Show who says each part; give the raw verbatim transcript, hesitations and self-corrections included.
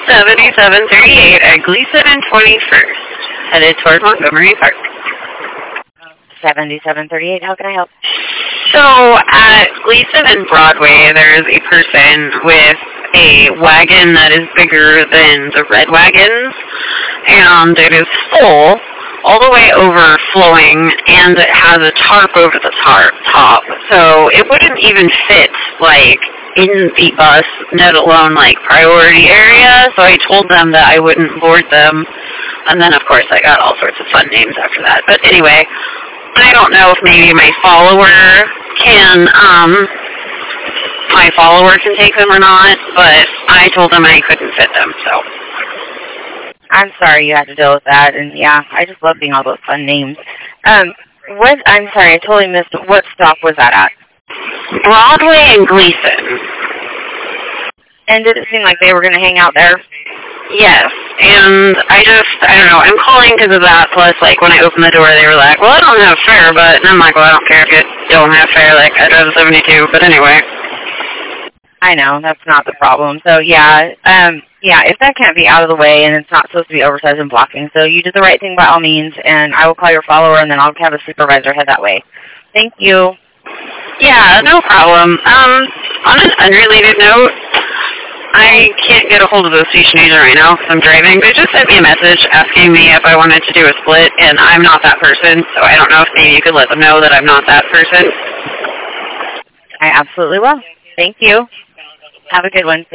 Speaker 1: seventy-seven thirty-eight at Gleason and twenty-first, headed toward Montgomery Park.
Speaker 2: seventy-seven thirty-eight, how can I help?
Speaker 1: So at Gleason and Broadway, there's a person with a wagon that is bigger than the red wagons, and it is full all the way overflowing, and it has a tarp over the tarp top, so it wouldn't even fit, like, in the bus, let alone, like, priority area, so I told them that I wouldn't board them, and then, of course, I got all sorts of fun names after that, but anyway, I don't know if maybe my follower can, um, my follower can take them or not, but I told them I couldn't fit them, so.
Speaker 2: I'm sorry you had to deal with that, and yeah, I just love being all those fun names. Um, what, I'm sorry, I totally missed, what stop was that at?
Speaker 1: Broadway and Gleason.
Speaker 2: And did it seem like they were going to hang out there?
Speaker 1: Yes, and I just, I don't know, I'm calling because of that, plus, like, when I opened the door, they were like, well, I don't have fare, but, and I'm like, well, I don't care if you don't have fare, like, I drove a seventy-two, but anyway.
Speaker 2: I know, that's not the problem. So, yeah, um, yeah, if that can't be out of the way and it's not supposed to be oversized and blocking, so you did the right thing by all means, and I will call your follower, and then I'll have a supervisor head that way. Thank you.
Speaker 1: Yeah, no problem. Um, on an unrelated note, I can't get a hold of the station agent right now because I'm driving. They just sent me a message asking me if I wanted to do a split, and I'm not that person, so I don't know if maybe you could let them know that I'm not that person.
Speaker 2: I absolutely will. Thank you. Have a good one.